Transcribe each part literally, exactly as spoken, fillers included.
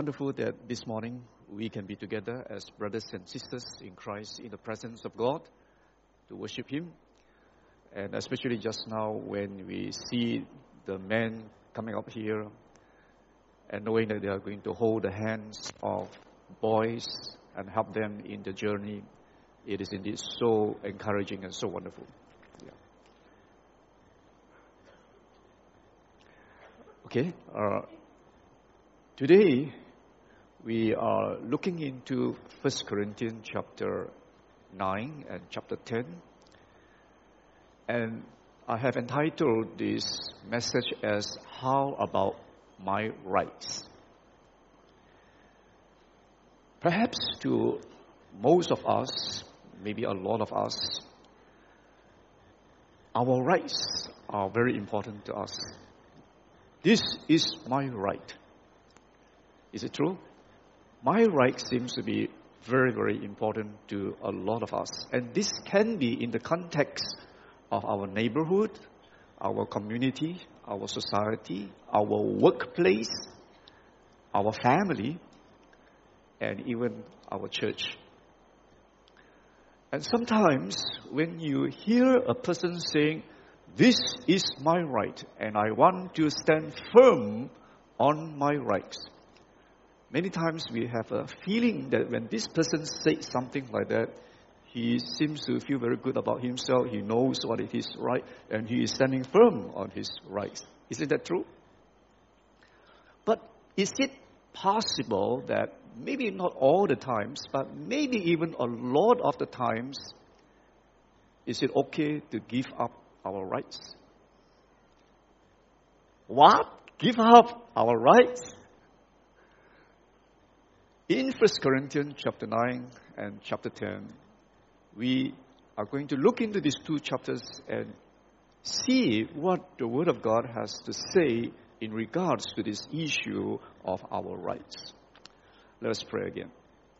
Wonderful that this morning we can be together as brothers and sisters in Christ in the presence of God to worship Him. And especially just now when we see the men coming up here and knowing that they are going to hold the hands of boys and help them in the journey, it is indeed so encouraging and so wonderful. Yeah. Okay, uh, today we are looking into First Corinthians chapter nine and chapter ten. And I have entitled this message as, How About My Rights? Perhaps to most of us, maybe a lot of us, our rights are very important to us. This is my right. Is it true? My right seems to be very, very important to a lot of us. And this can be in the context of our neighborhood, our community, our society, our workplace, our family, and even our church. And sometimes when you hear a person saying, "This is my right, and I want to stand firm on my rights," many times we have a feeling that when this person says something like that, he seems to feel very good about himself. He knows what it is right, and he is standing firm on his rights. Isn't that true? But is it possible that maybe not all the times, but maybe even a lot of the times, is it okay to give up our rights? What? Give up our rights? In First Corinthians chapter nine and chapter ten, we are going to look into these two chapters and see what the Word of God has to say in regards to this issue of our rights. Let us pray again.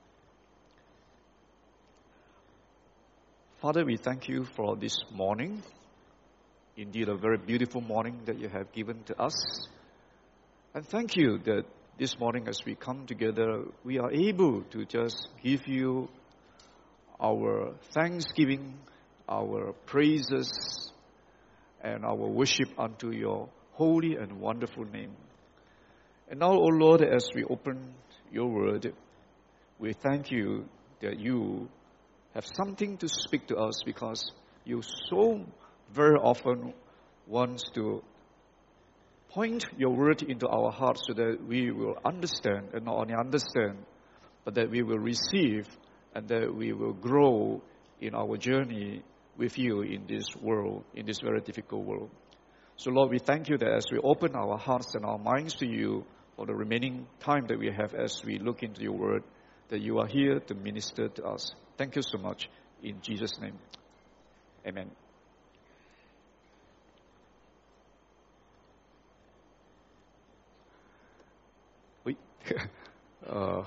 Father, we thank you for this morning. Indeed, a very beautiful morning that you have given to us. And thank you that this morning as we come together, we are able to just give you our thanksgiving, our praises, and our worship unto your holy and wonderful name. And now, O Lord, as we open your word, we thank you that you have something to speak to us, because you so very often want to point your word into our hearts so that we will understand, and not only understand, but that we will receive and that we will grow in our journey with you in this world, in this very difficult world. So Lord, we thank you that as we open our hearts and our minds to you for the remaining time that we have as we look into your word, that you are here to minister to us. Thank you so much. In Jesus' name, amen. Wait. uh,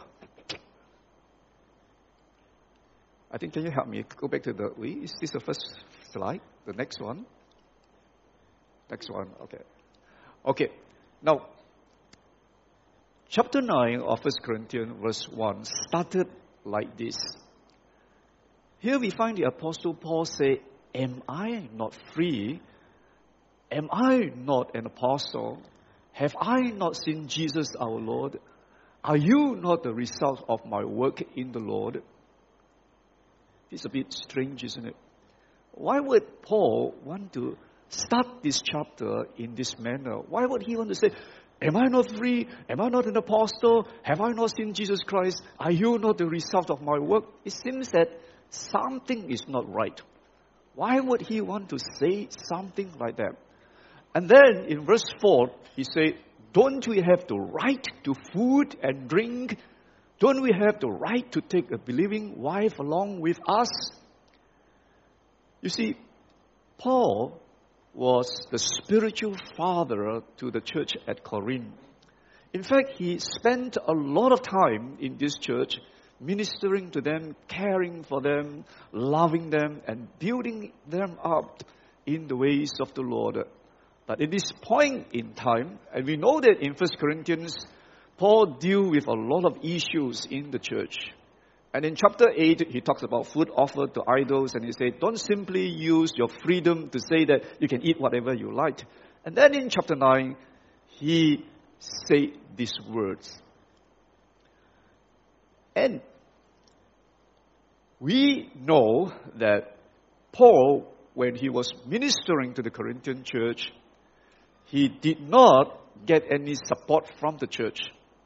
I think, can you help me? Go back to the, wait, is this the first slide? The next one? Next one, okay. Okay, now, chapter nine of First Corinthians verse one started like this. Here we find the Apostle Paul say, "Am I not free? Am I not an apostle? Have I not seen Jesus our Lord? Are you not the result of my work in the Lord?" It's a bit strange, isn't it? Why would Paul want to start this chapter in this manner? Why would he want to say, "Am I not free? Am I not an apostle? Have I not seen Jesus Christ? Are you not the result of my work?" It seems that something is not right. Why would he want to say something like that? And then in verse four, he said, "Don't we have the right to food and drink? Don't we have the right to take a believing wife along with us?" You see, Paul was the spiritual father to the church at Corinth. In fact, he spent a lot of time in this church ministering to them, caring for them, loving them, and building them up in the ways of the Lord. But at this point in time, and we know that in First Corinthians, Paul deals with a lot of issues in the church. And in chapter eight, he talks about food offered to idols, and he said, don't simply use your freedom to say that you can eat whatever you like. And then in chapter nine, he said these words. And we know that Paul, when he was ministering to the Corinthian church, he did not get any support from the church.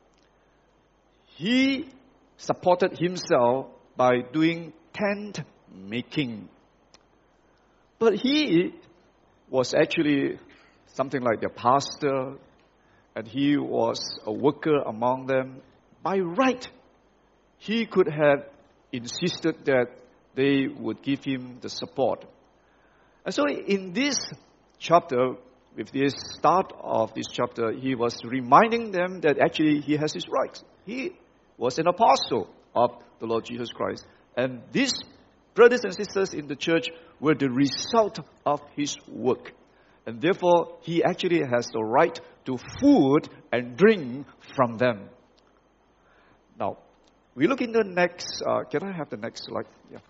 He supported himself by doing tent making. But he was actually something like their pastor, and he was a worker among them. By right, he could have insisted that they would give him the support. And so in this chapter, with this start of this chapter, he was reminding them that actually he has his rights. He was an apostle of the Lord Jesus Christ. And these brothers and sisters in the church were the result of his work. And therefore, he actually has the right to food and drink from them. Now, we look in the next, uh, can I have the next slide? Yeah.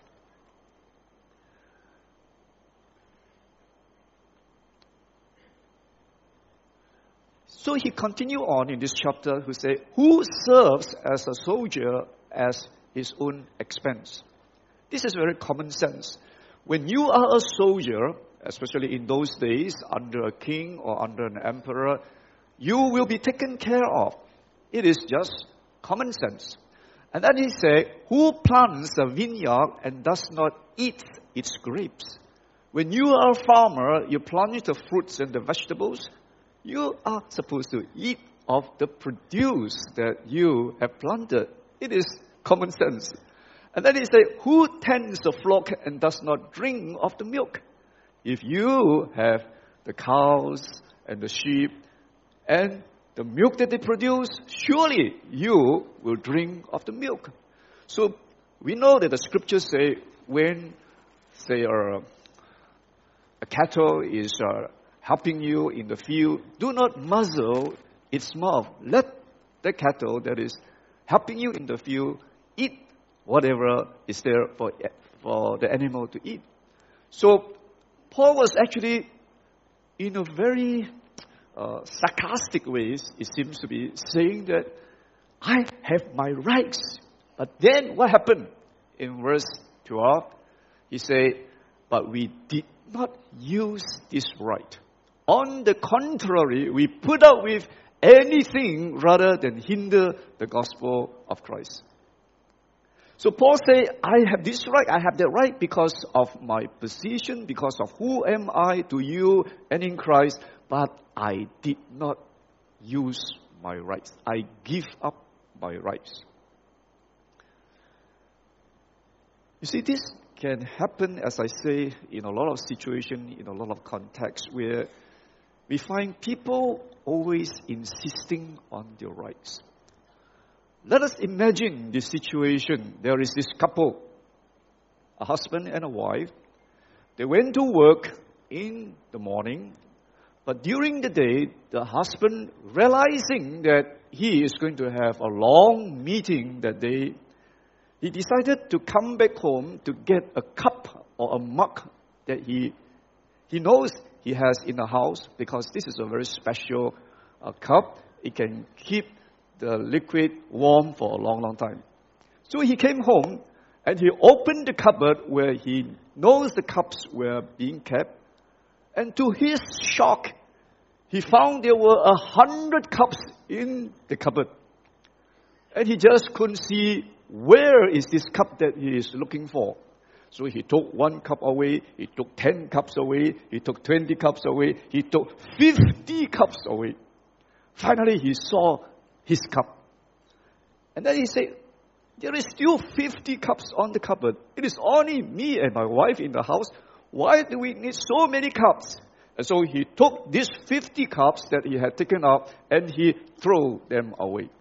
So he continued on in this chapter who said, who serves as a soldier as his own expense? This is very common sense. When you are a soldier, especially in those days, under a king or under an emperor, you will be taken care of. It is just common sense. And then he said, who plants a vineyard and does not eat its grapes? When you are a farmer, you plant the fruits and the vegetables. You are supposed to eat of the produce that you have planted. It is common sense. And then he said, who tends the flock and does not drink of the milk? If you have the cows and the sheep and the milk that they produce, surely you will drink of the milk. So we know that the scriptures say when, say, a, a cattle is uh, helping you in the field, do not muzzle its mouth. Let the cattle that is helping you in the field eat whatever is there for, for the animal to eat. So Paul was actually, in a very uh, sarcastic way, it seems to be, saying that I have my rights. But then what happened? In verse twelve, he said, but we did not use this right. On the contrary, we put up with anything rather than hinder the gospel of Christ. So Paul said, I have this right, I have that right because of my position, because of who am I to you and in Christ, but I did not use my rights. I give up my rights. You see, this can happen, as I say, in a lot of situations, in a lot of contexts where we find people always insisting on their rights. Let us imagine this situation. There is this couple, a husband and a wife. They went to work in the morning, but during the day, the husband, realizing that he is going to have a long meeting that day, he decided to come back home to get a cup or a mug that he he knows he has in the house, because this is a very special uh, cup. It can keep the liquid warm for a long, long time. So he came home and he opened the cupboard where he knows the cups were being kept. And to his shock, he found there were a hundred cups in the cupboard. And he just couldn't see where is this cup that he is looking for. So he took one cup away, he took ten cups away, he took twenty cups away, he took fifty cups away. Finally, he saw his cup. And then he said, there is still fifty cups on the cupboard. It is only me and my wife in the house. Why do we need so many cups? And so he took these fifty cups that he had taken out and he threw them away.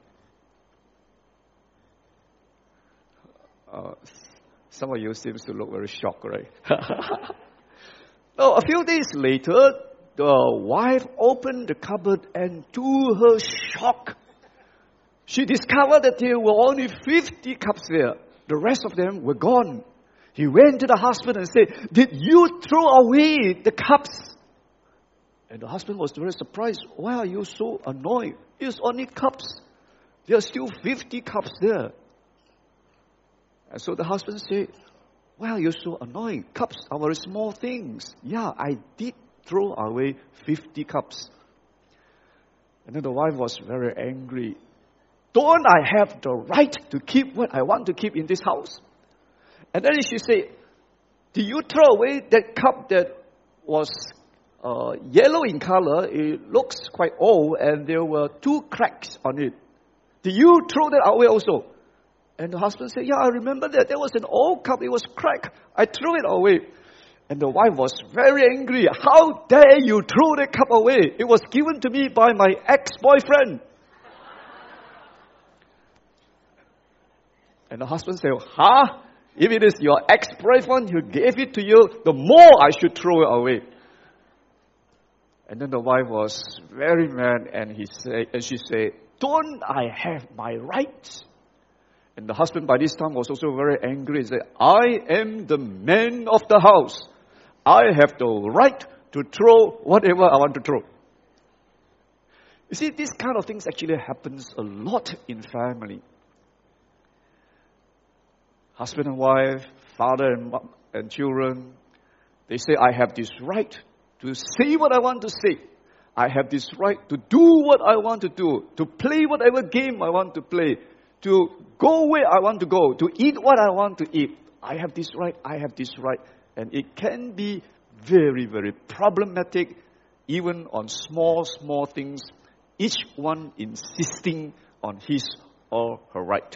Uh, some of you seems to look very shocked, right? Now, a few days later, the wife opened the cupboard and to her shock, She discovered that there were only fifty cups there. The rest of them were gone. He went to the husband and said, did you throw away the cups? And the husband was very surprised. Why are you so annoyed? It's only cups. There are still fifty cups there. And so the husband said, why are you so annoyed? Cups are very small things. Yeah, I did throw away fifty cups. And then the wife was very angry. Don't I have the right to keep what I want to keep in this house? And then she said, did you throw away that cup that was uh, yellow in color? It looks quite old and there were two cracks on it. Did you throw that away also? And the husband said, yeah, I remember that. There was an old cup. It was cracked. I threw it away. And the wife was very angry. How dare you throw that cup away? It was given to me by my ex-boyfriend. And the husband said, huh? If it is your ex-boyfriend who gave it to you, the more I should throw it away. And then the wife was very mad and he said, and she said, don't I have my rights? And the husband by this time was also very angry. He said, I am the man of the house. I have the right to throw whatever I want to throw. You see, these kind of things actually happens a lot in family. Husband and wife, father and, and children, they say, I have this right to say what I want to say. I have this right to do what I want to do, to play whatever game I want to play, to go where I want to go, to eat what I want to eat. I have this right, I have this right. And it can be very, very problematic, even on small, small things, each one insisting on his or her right.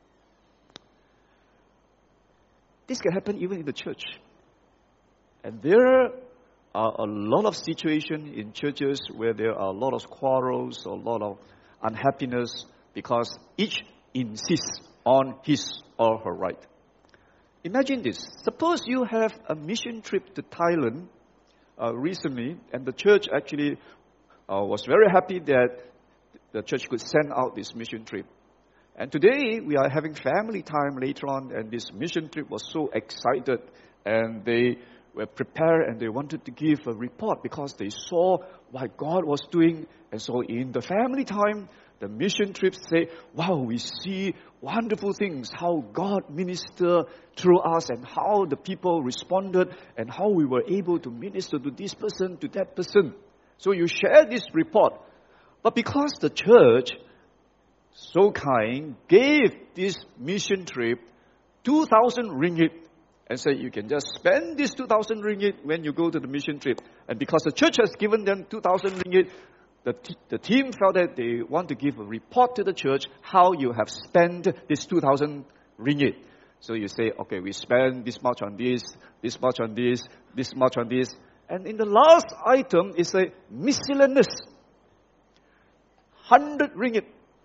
This can happen even in the church. And there are a lot of situations in churches where there are a lot of quarrels, a lot of unhappiness, because each insists on his or her right. Imagine this. Suppose you have a mission trip to Thailand uh, recently, and the church actually uh, was very happy that the church could send out this mission trip. And today, we are having family time later on, and this mission trip was so excited, and they were prepared, and they wanted to give a report because they saw what God was doing. And so in the family time, the mission trip say, wow, we see wonderful things, how God ministered through us, and how the people responded, and how we were able to minister to this person, to that person. So you share this report. But because the church, so kind, gave this mission trip two thousand ringgit and said, you can just spend this two thousand ringgit when you go to the mission trip. And because the church has given them two thousand ringgit, the, t- the team felt that they want to give a report to the church how you have spent this two thousand ringgit. So you say, okay, we spend this much on this, this much on this, this much on this. And in the last item is a miscellaneous, one hundred ringgit.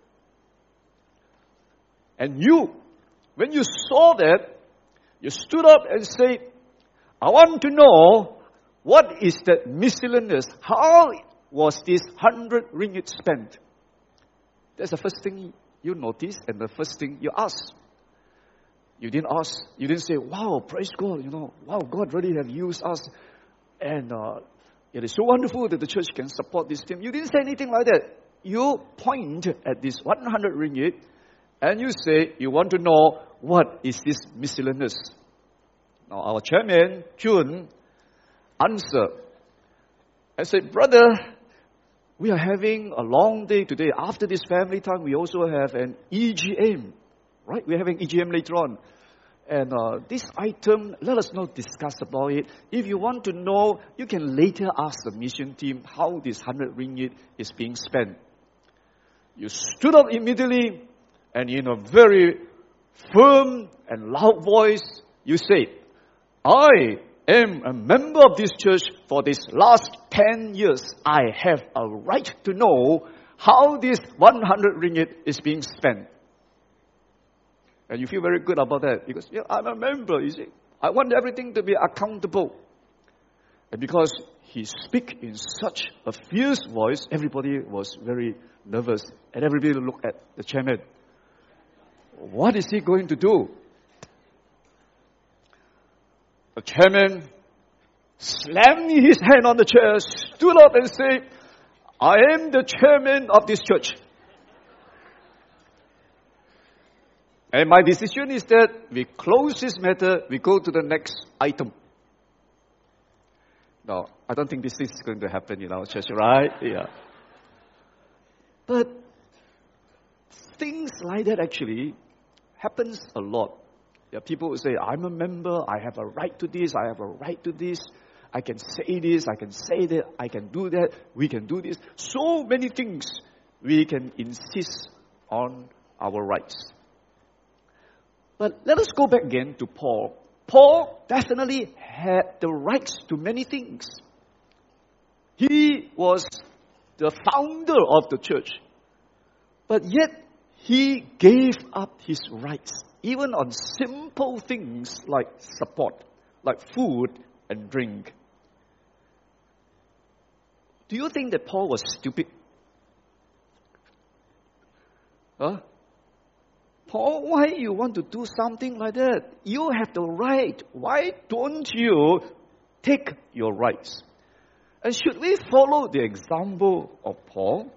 And you, when you saw that, you stood up and said, I want to know what is that miscellaneous? How was this one hundred ringgit spent? That's the first thing you notice and the first thing you ask. You didn't ask, you didn't say, wow, praise God, you know, wow, God really have used us. And uh, it is so wonderful that the church can support this team. You didn't say anything like that. You point at this one hundred ringgit and you say, you want to know what is this miscellaneous. Now our chairman, Jun, answered and said, brother, we are having a long day today. After this family time, we also have an E G M, right? We're having E G M later on. And uh, this item, let us not discuss about it. If you want to know, you can later ask the mission team how this one hundred ringgit is being spent. You stood up immediately and in a very firm and loud voice, you said, I am a member of this church for this last ten years. I have a right to know how this one hundred ringgit is being spent. And you feel very good about that because yeah, I'm a member, you see. I want everything to be accountable. And because he speak in such a fierce voice, everybody was very nervous. And everybody looked at the chairman. What is he going to do? The chairman slammed his hand on the chair, stood up and said, I am the chairman of this church. And my decision is that we close this matter, we go to the next item. No, I don't think this is going to happen in our church, right? Yeah. But things like that actually happens a lot. Yeah, people will say, I'm a member, I have a right to this, I have a right to this, I can say this, I can say that, I can do that, we can do this. So many things we can insist on our rights. But let us go back again to Paul. Paul definitely had the rights to many things. He was the founder of the church. But yet, he gave up his rights, even on simple things like support, like food and drink. Do you think that Paul was stupid? Huh? Paul, why you want to do something like that? You have the right. Why don't you take your rights? And should we follow the example of Paul?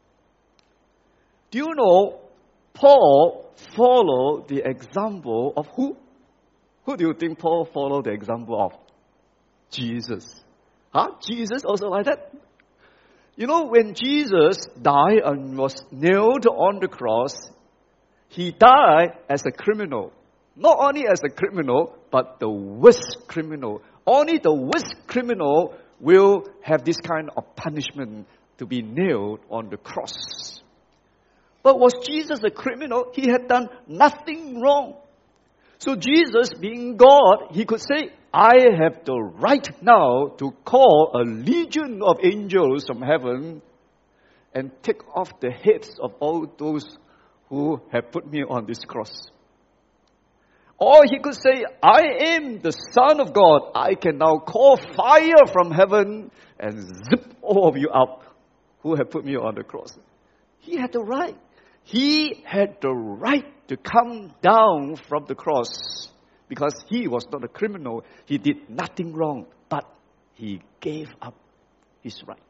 Do you know Paul followed the example of who? Who do you think Paul followed the example of? Jesus. Huh? Jesus also like that? You know, when Jesus died and was nailed on the cross, he died as a criminal. Not only as a criminal, but the worst criminal. Only the worst criminal will have this kind of punishment to be nailed on the cross. But was Jesus a criminal? He had done nothing wrong. So Jesus, being God, he could say, I have the right now to call a legion of angels from heaven and take off the heads of all those who have put me on this cross. Or he could say, I am the Son of God. I can now call fire from heaven and zip all of you out who have put me on the cross. He had the right. He had the right to come down from the cross because he was not a criminal. He did nothing wrong, but he gave up his right.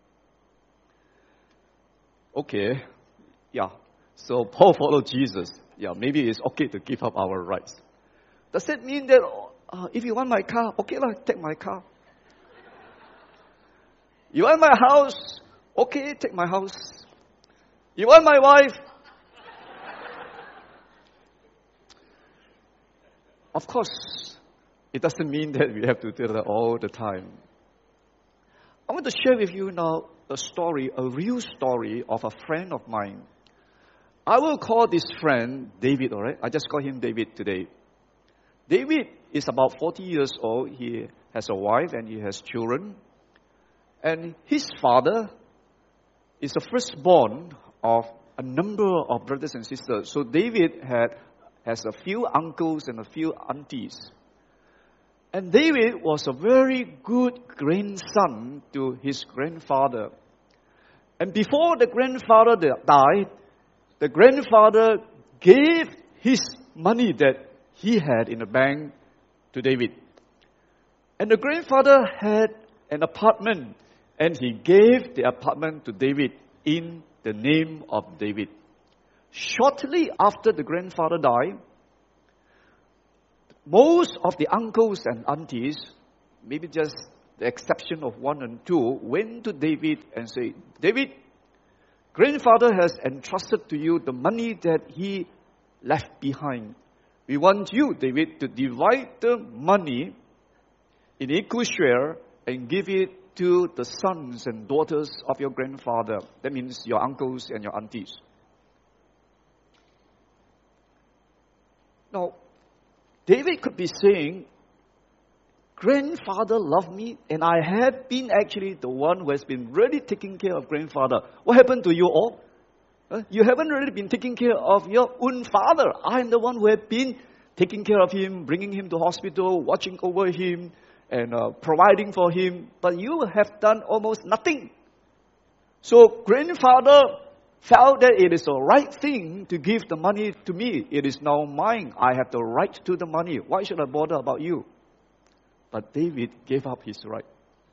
Okay, yeah. So Paul followed Jesus. Yeah, maybe it's okay to give up our rights. Does that mean that uh, if you want my car, okay lah, take my car. You want my house, okay, take my house. You want my wife? Of course, it doesn't mean that we have to do that all the time. I want to share with you now a story, a real story of a friend of mine. I will call this friend David, all right? I just call him David today. David is about forty years old. He has a wife and he has children. And his father is the firstborn of a number of brothers and sisters. So David had has a few uncles and a few aunties. And David was a very good grandson to his grandfather. And before the grandfather died, the grandfather gave his money that he had in the bank to David. And the grandfather had an apartment, and he gave the apartment to David in the name of David. Shortly after the grandfather died, most of the uncles and aunties, maybe just the exception of one and two, went to David and said, David, grandfather has entrusted to you the money that he left behind. We want you, David, to divide the money in equal share and give it to the sons and daughters of your grandfather. That means your uncles and your aunties. Now, David could be saying, grandfather loved me and I have been actually the one who has been really taking care of grandfather. What happened to you all? Uh, you haven't really been taking care of your own father. I'm the one who have been taking care of him, bringing him to hospital, watching over him, and uh, providing for him, but you have done almost nothing. So grandfather felt that it is the right thing to give the money to me. It is now mine. I have the right to the money. Why should I bother about you? But David gave up his right.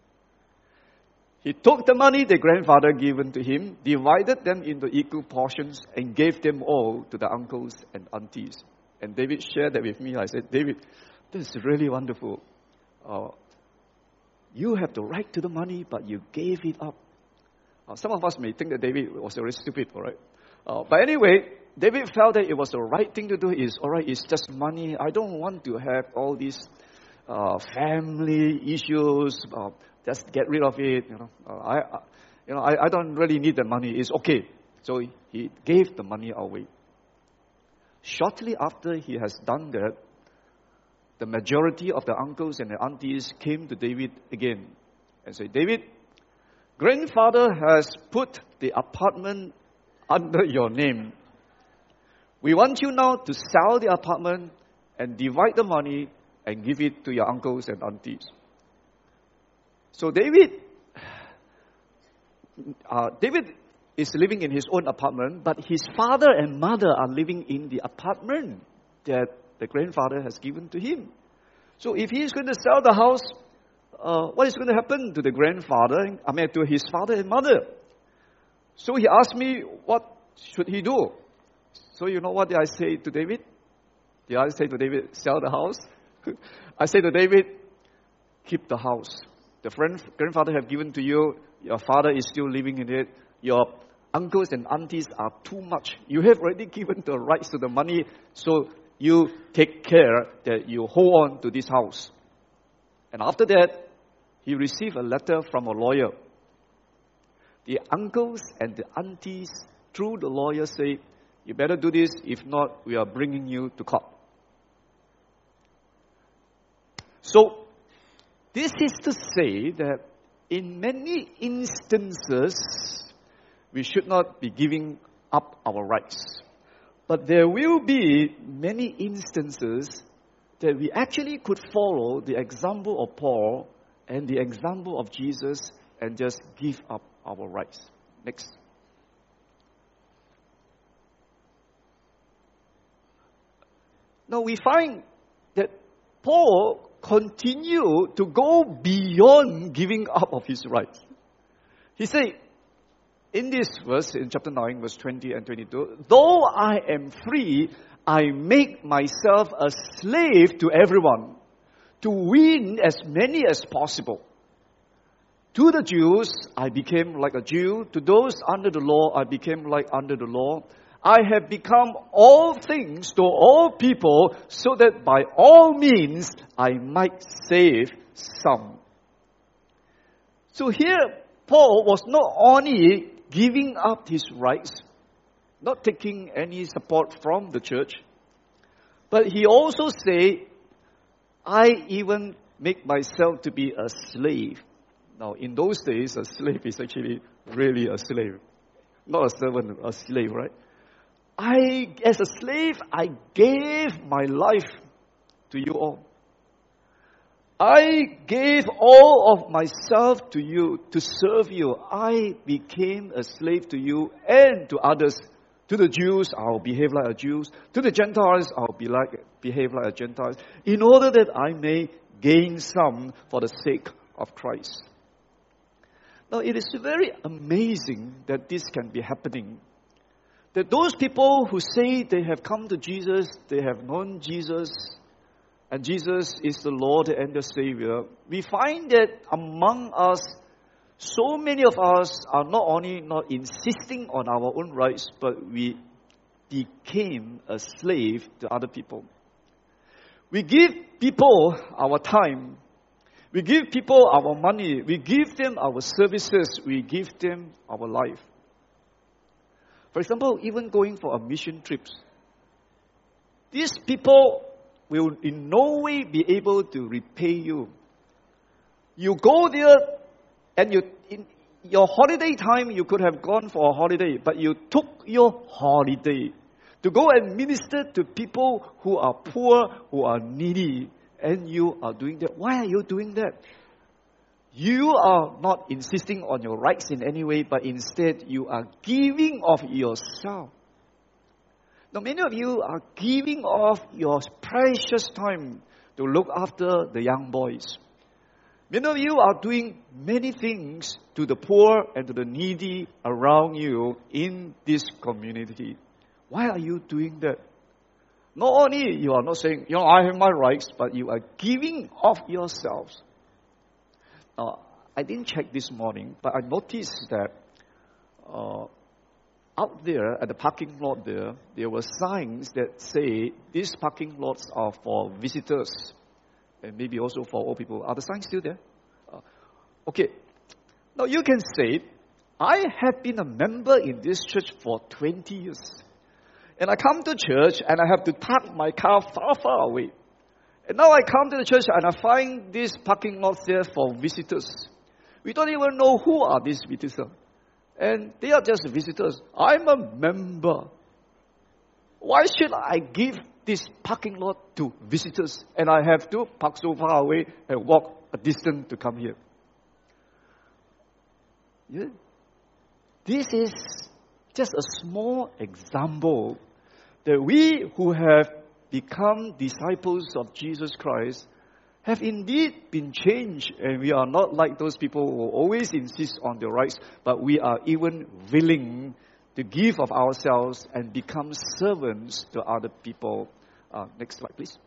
He took the money the grandfather given to him, divided them into equal portions, and gave them all to the uncles and aunties. And David shared that with me. I said, David, this is really wonderful. Uh, you have the right to the money, but you gave it up. Uh, some of us may think that David was very stupid, all right? Uh, but anyway, David felt that it was the right thing to do. Is all right, it's just money. I don't want to have all these uh, family issues. Uh, just get rid of it. You know, uh, I, uh, you know, I, I don't really need the money. It's okay. So he gave the money away. Shortly after he has done that, the majority of the uncles and the aunties came to David again and said, David, grandfather has put the apartment under your name. We want you now to sell the apartment and divide the money and give it to your uncles and aunties. So David, uh, David is living in his own apartment, but his father and mother are living in the apartment that the grandfather has given to him. So if he is going to sell the house, uh, what is going to happen to the grandfather, I mean to his father and mother? So he asked me, what should he do? So you know what did I say to David? Did I say to David, sell the house? I say to David, keep the house. The friend, grandfather have given to you, your father is still living in it, your uncles and aunties are too much. You have already given the rights to the money, so you take care that you hold on to this house. And after that, he received a letter from a lawyer. The uncles and the aunties, through the lawyer, say, you better do this, if not, we are bringing you to court. So, this is to say that in many instances, we should not be giving up our rights. But there will be many instances that we actually could follow the example of Paul and the example of Jesus and just give up our rights. Next. Now we find that Paul continued to go beyond giving up of his rights. He said, in this verse, in chapter nine, verse twenty and twenty-two, though I am free, I make myself a slave to everyone, to win as many as possible. To the Jews, I became like a Jew. To those under the law, I became like under the law. I have become all things to all people, so that by all means I might save some. So here, Paul was not only giving up his rights, not taking any support from the church, but he also said, I even make myself to be a slave. Now, in those days, a slave is actually really a slave. Not a servant, a slave, right? I, as a slave, I gave my life to you all. I gave all of myself to you to serve you. I became a slave to you and to others. To the Jews, I'll behave like a Jew. To the Gentiles, I'll be like, behave like a Gentile, in order that I may gain some for the sake of Christ. Now, it is very amazing that this can be happening. That those people who say they have come to Jesus, they have known Jesus, and Jesus is the Lord and the Savior, we find that among us, so many of us are not only not insisting on our own rights, but we became a slave to other people. We give people our time. We give people our money. We give them our services. We give them our life. For example, even going for a mission trips. These people will in no way be able to repay you. You go there and you, in your holiday time, you could have gone for a holiday, but you took your holiday to go and minister to people who are poor, who are needy, and you are doing that. Why are you doing that? You are not insisting on your rights in any way, but instead you are giving of yourself. Now, many of you are giving off your precious time to look after the young boys. Many of you are doing many things to the poor and to the needy around you in this community. Why are you doing that? Not only you are not saying, you know, I have my rights, but you are giving of yourselves. Now, I didn't check this morning, but I noticed that uh, out there at the parking lot there, there were signs that say these parking lots are for visitors and maybe also for old people. Are the signs still there? Uh, okay. Now you can say, I have been a member in this church for twenty years. And I come to church and I have to park my car far, far away. And now I come to the church and I find these parking lots there for visitors. We don't even know who are these visitors. And they are just visitors. I'm a member. Why should I give this parking lot to visitors and I have to park so far away and walk a distance to come here? Yeah. This is just a small example that we who have become disciples of Jesus Christ have indeed been changed, and we are not like those people who always insist on their rights, but we are even willing to give of ourselves and become servants to other people. Uh, next slide, please.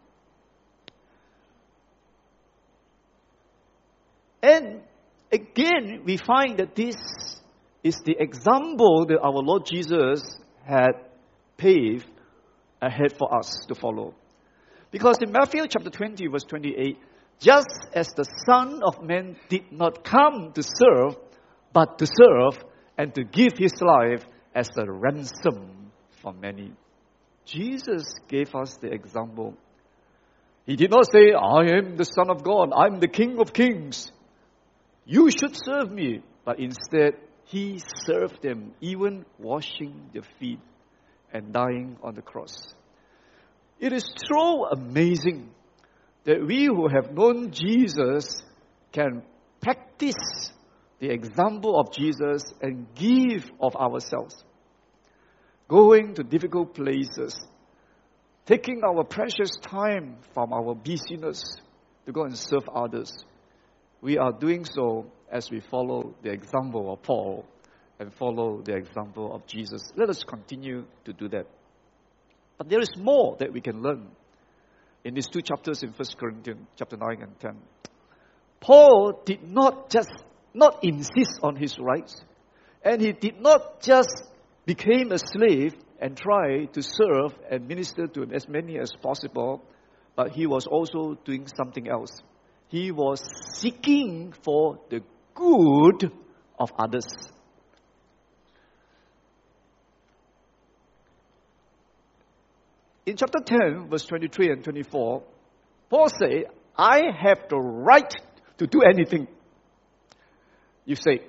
And again, we find that this is the example that our Lord Jesus had paved ahead for us to follow. Because in Matthew chapter twenty, verse twenty-eight, just as the Son of Man did not come to serve, but to serve and to give his life as a ransom for many. Jesus gave us the example. He did not say, I am the Son of God, I'm the King of Kings. You should serve me. But instead, he served them, even washing their feet and dying on the cross. It is so amazing that we who have known Jesus can practice the example of Jesus and give of ourselves. Going to difficult places, taking our precious time from our busyness to go and serve others. We are doing so as we follow the example of Paul and follow the example of Jesus. Let us continue to do that. But there is more that we can learn in these two chapters in First Corinthians, chapter nine and ten. Paul did not just not insist on his rights, and he did not just become a slave and try to serve and minister to as many as possible, but he was also doing something else. He was seeking for the good of others. In chapter ten, verse twenty-three and twenty-four, Paul said, I have the right to do anything. You say,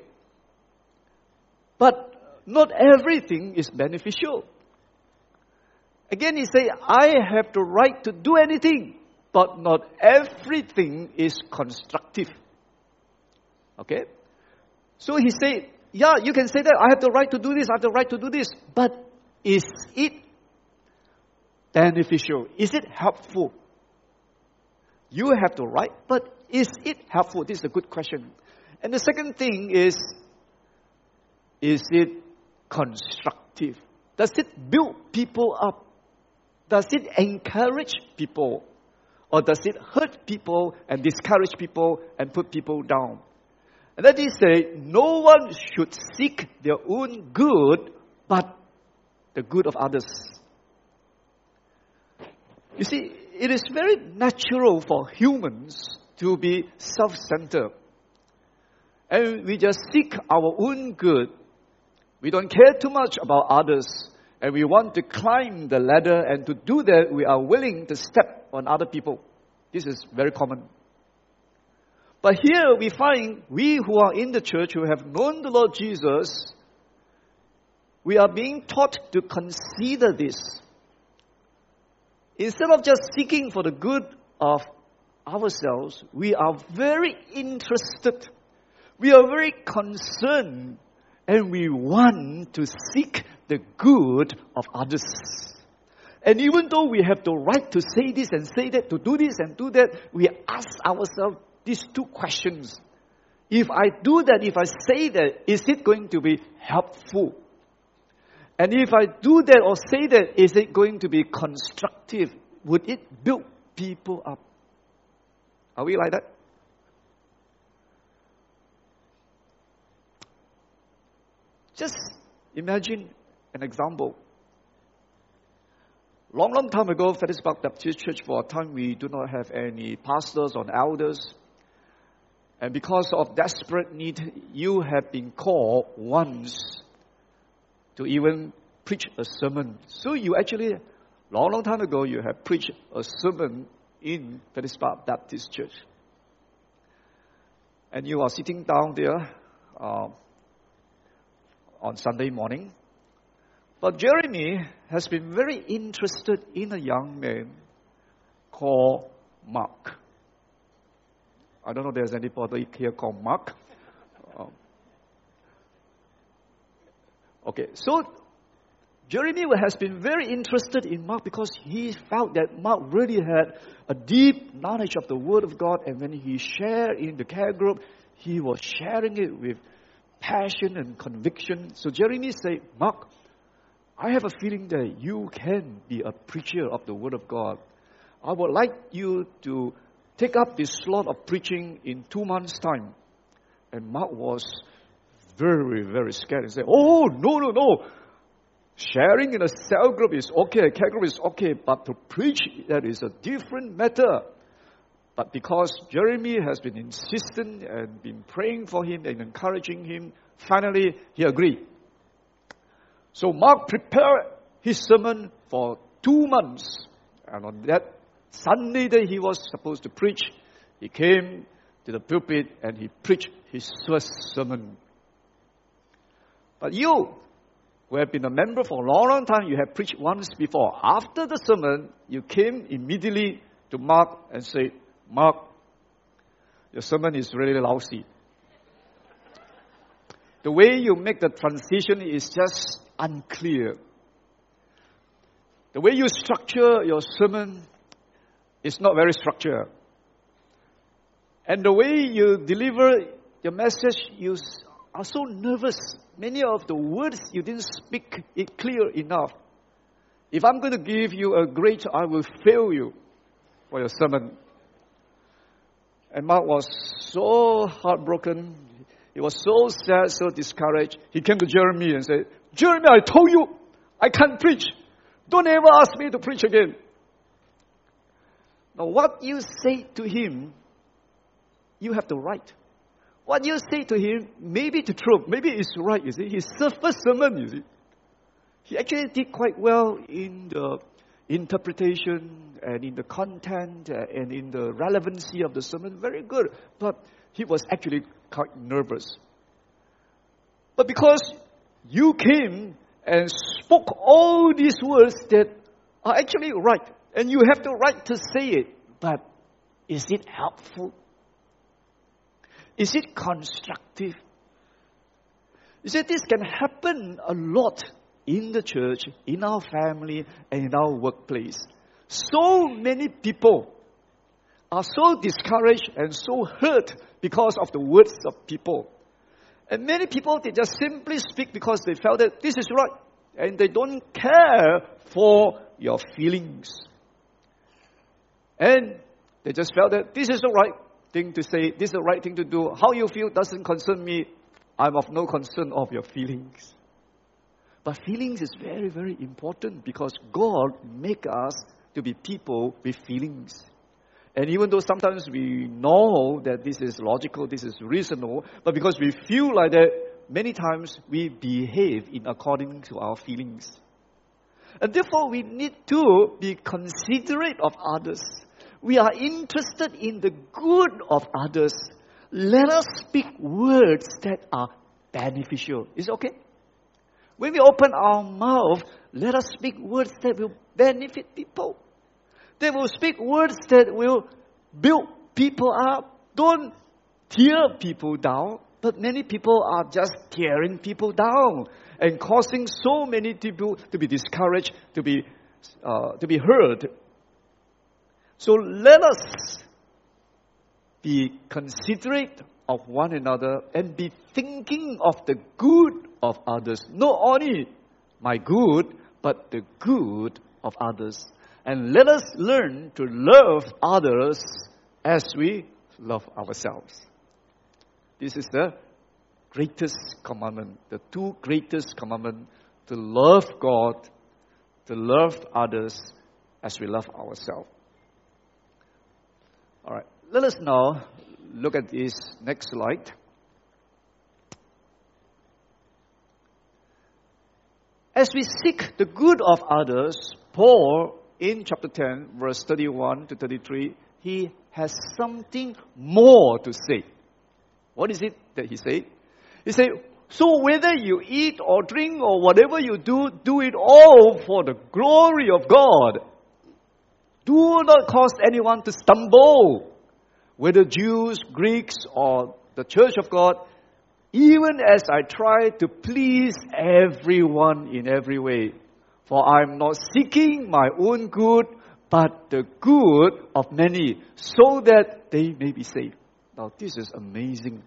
but not everything is beneficial. Again, he said, I have the right to do anything, but not everything is constructive. Okay? So he said, yeah, you can say that, I have the right to do this, I have the right to do this, but is it beneficial? Is it helpful? You have the right, but is it helpful? This is a good question. And the second thing is, is it constructive? Does it build people up? Does it encourage people? Or does it hurt people and discourage people and put people down? And then he said, no one should seek their own good, but the good of others. You see, it is very natural for humans to be self-centered. And we just seek our own good. We don't care too much about others. And we want to climb the ladder, and to do that, we are willing to step on other people. This is very common. But here we find, we who are in the church, who have known the Lord Jesus, we are being taught to consider this. Instead of just seeking for the good of ourselves, we are very interested. We are very concerned, and we want to seek the good of others. And even though we have the right to say this and say that, to do this and do that, we ask ourselves these two questions. If I do that, if I say that, is it going to be helpful? And if I do that or say that, is it going to be constructive? Would it build people up? Are we like that? Just imagine an example. Long, long time ago, Fettes Park Baptist Church, for a time we do not have any pastors or elders. And because of desperate need, you have been called once to even preach a sermon. So you actually, long, long time ago, you have preached a sermon in Fettes Park Baptist Church. And you are sitting down there uh, on Sunday morning. But Jeremy has been very interested in a young man called Mark. I don't know if there's anybody here called Mark. Um, okay, so Jeremy has been very interested in Mark because he felt that Mark really had a deep knowledge of the Word of God, and when he shared in the care group, he was sharing it with passion and conviction. So Jeremy said, Mark, I have a feeling that you can be a preacher of the Word of God. I would like you to take up this slot of preaching in two months' time. And Mark was very, very scared and said, oh, no, no, no. Sharing in a cell group is okay, a care group is okay, but to preach, that is a different matter. But because Jeremy has been insistent and been praying for him and encouraging him, finally he agreed. So Mark prepared his sermon for two months. And on that Sunday that he was supposed to preach, he came to the pulpit and he preached his first sermon. But you, who have been a member for a long, long time, you have preached once before. After the sermon, you came immediately to Mark and said, Mark, your sermon is really lousy. The way you make the transition is just unclear. The way you structure your sermon is not very structured. And the way you deliver your message, you are so nervous. Many of the words, you didn't speak it clear enough. If I'm going to give you a grade, I will fail you for your sermon. And Mark was so heartbroken. He was so sad, so discouraged. He came to Jeremy and said, Jeremy, I told you, I can't preach. Don't ever ask me to preach again. Now, what you say to him, you have the right. What you say to him may be the truth, maybe it's right, you see. His first sermon, you see. He actually did quite well in the interpretation and in the content and in the relevancy of the sermon. Very good. But he was actually quite nervous. But because you came and spoke all these words that are actually right, and you have the right to say it, but is it helpful? Is it constructive? You see, this can happen a lot in the church, in our family, and in our workplace. So many people are so discouraged and so hurt because of the words of people. And many people, they just simply speak because they felt that this is right. And they don't care for your feelings. And they just felt that this is the right thing to say, this is the right thing to do. How you feel doesn't concern me. I'm of no concern of your feelings. But feelings is very, very important because God make us to be people with feelings. And even though sometimes we know that this is logical, this is reasonable, but because we feel like that, many times we behave in according to our feelings. And therefore we need to be considerate of others. We are interested in the good of others. Let us speak words that are beneficial. Is it okay? When we open our mouth, let us speak words that will benefit people. They will speak words that will build people up. Don't tear people down. But many people are just tearing people down and causing so many people to be discouraged, to be uh, to be hurt. So let us be considerate of one another and be thinking of the good of others. Not only my good, but the good of others. And let us learn to love others as we love ourselves. This is the greatest commandment, the two greatest commandments, to love God, to love others as we love ourselves. All right, let us now look at this next slide. As we seek the good of others, Paul, in chapter ten, verse thirty-one to thirty-three, he has something more to say. What is it that he said? He said, so whether you eat or drink or whatever you do, do it all for the glory of God. Do not cause anyone to stumble, whether Jews, Greeks, or the church of God, even as I try to please everyone in every way. For I am not seeking my own good, but the good of many, so that they may be saved. Now, this is amazing.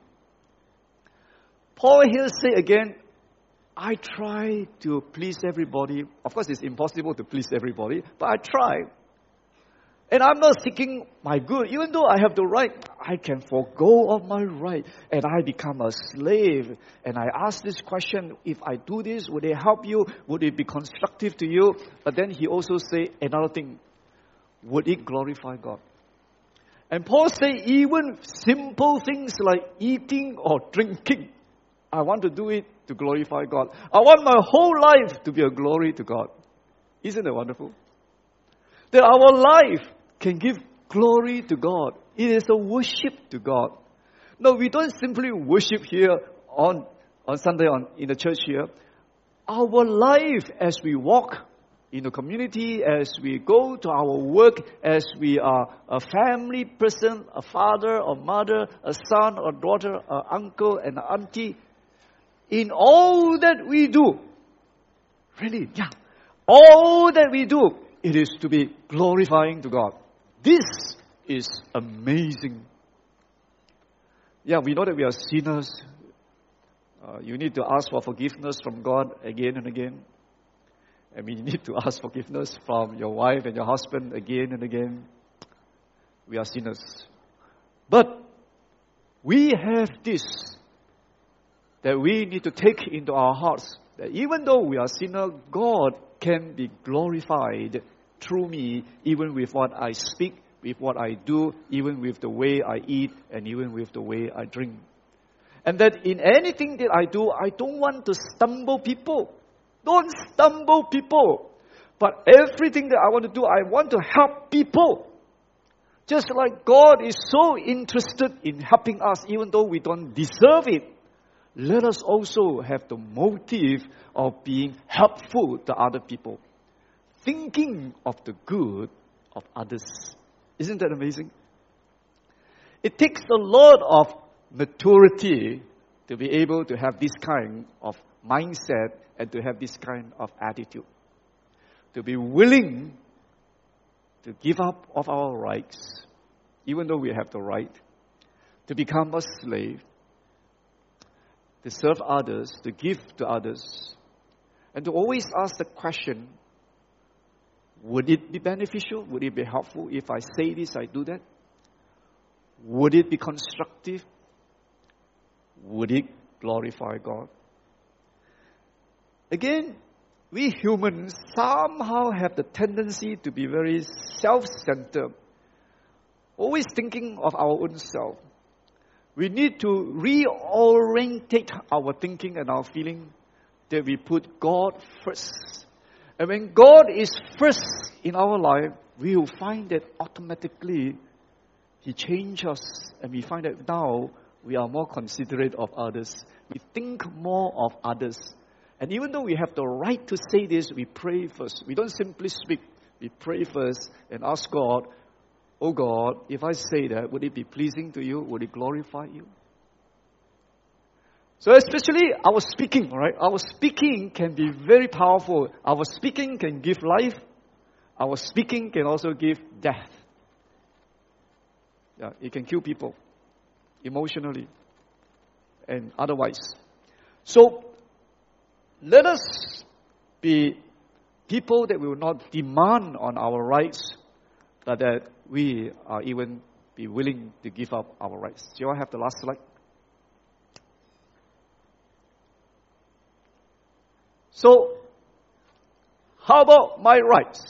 Paul here say again, I try to please everybody. Of course, it's impossible to please everybody, but I try. And I'm not seeking my good. Even though I have the right, I can forego of my right. And I become a slave. And I ask this question, if I do this, would it help you? Would it be constructive to you? But then he also say another thing. Would it glorify God? And Paul say even simple things like eating or drinking, I want to do it to glorify God. I want my whole life to be a glory to God. Isn't it wonderful? That our life can give glory to God. It is a worship to God. No, we don't simply worship here on, on Sunday on, in the church here. Our life as we walk in the community, as we go to our work, as we are a family person, a father or mother, a son or daughter, an uncle and an auntie, in all that we do, really, yeah, all that we do, it is to be glorifying to God. This is amazing. Yeah, we know that we are sinners. Uh, you need to ask for forgiveness from God again and again. And we need to ask forgiveness from your wife and your husband again and again. We are sinners. But we have this that we need to take into our hearts. That even though we are sinners, God can be glorified through me, even with what I speak, with what I do, even with the way I eat, and even with the way I drink. And that in anything that I do, I don't want to stumble people. Don't stumble people. But everything that I want to do, I want to help people. Just like God is so interested in helping us, even though we don't deserve it. Let us also have the motive of being helpful to other people. Thinking of the good of others. Isn't that amazing? It takes a lot of maturity to be able to have this kind of mindset and to have this kind of attitude. To be willing to give up of our rights, even though we have the right, to become a slave, to serve others, to give to others, and to always ask the question, would it be beneficial? Would it be helpful if I say this, I do that? Would it be constructive? Would it glorify God? Again, we humans somehow have the tendency to be very self-centered, always thinking of our own self. We need to reorientate our thinking and our feeling that we put God first. And when God is first in our life, we will find that automatically He changes us, and we find that now we are more considerate of others. We think more of others. And even though we have the right to say this, we pray first. We don't simply speak. We pray first and ask God, Oh God, if I say that, would it be pleasing to you? Would it glorify you? So especially our speaking, right? Our speaking can be very powerful. Our speaking can give life. Our speaking can also give death. Yeah, it can kill people emotionally and otherwise. So let us be people that will not demand on our rights, but that we are even be willing to give up our rights. Do you all have the last slide? So, how about my rights?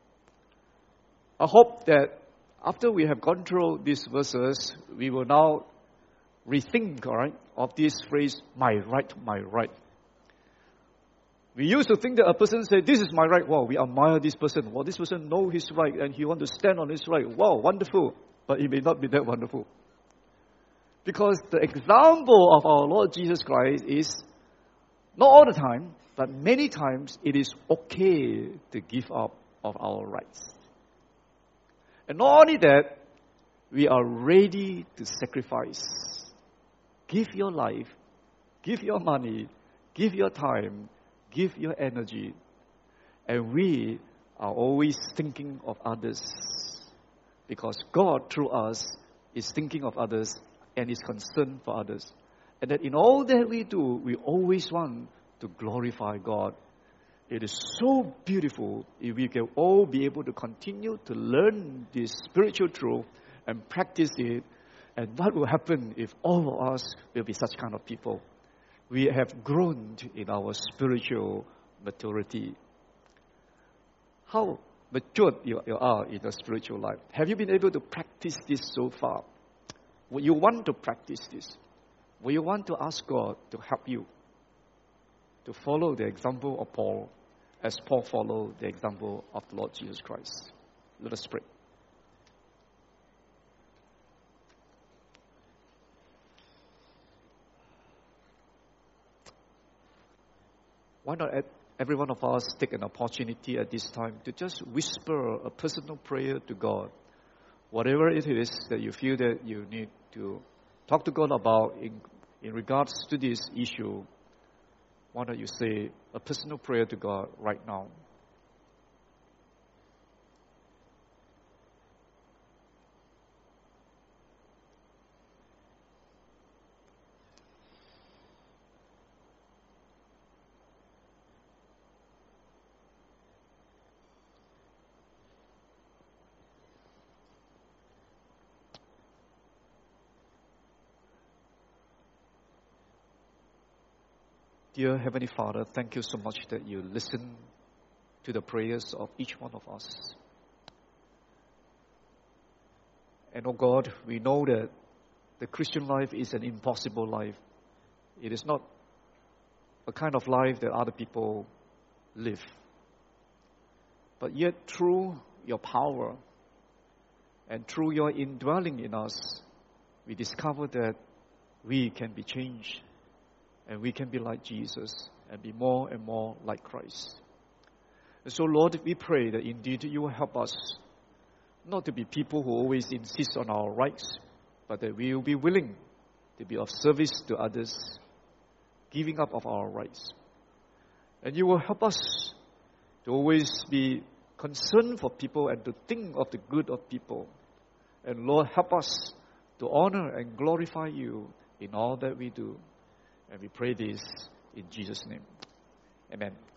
I hope that after we have gone through these verses, we will now rethink, all right, of this phrase, my right, my right. We used to think that a person said, this is my right. Wow, we admire this person. Well, this person knows his right and he wants to stand on his right. Wow, wonderful. But it may not be that wonderful. Because the example of our Lord Jesus Christ is, not all the time, but many times it is okay to give up of our rights. And not only that, we are ready to sacrifice. Give your life, give your money, give your time, give your energy. And we are always thinking of others. Because God, through us, is thinking of others and is concerned for others. And that in all that we do, we always want to glorify God. It is so beautiful if we can all be able to continue to learn this spiritual truth and practice it. And what will happen if all of us will be such kind of people? We have grown in our spiritual maturity. How matured you, you are in your spiritual life? Have you been able to practice this so far? Would you want to practice this? Will you want to ask God to help you to follow the example of Paul, as Paul followed the example of the Lord Jesus Christ? Let us pray. Why not every one of us take an opportunity at this time to just whisper a personal prayer to God? Whatever it is that you feel that you need to talk to God about in, in regards to this issue, why don't you say a personal prayer to God right now? Dear Heavenly Father, thank you so much that you listen to the prayers of each one of us. And oh God, we know that the Christian life is an impossible life. It is not a kind of life that other people live. But yet through your power and through your indwelling in us, we discover that we can be changed. And we can be like Jesus and be more and more like Christ. And so, Lord, we pray that indeed you will help us not to be people who always insist on our rights, but that we will be willing to be of service to others, giving up of our rights. And you will help us to always be concerned for people and to think of the good of people. And Lord, help us to honor and glorify you in all that we do. And we pray this in Jesus' name. Amen.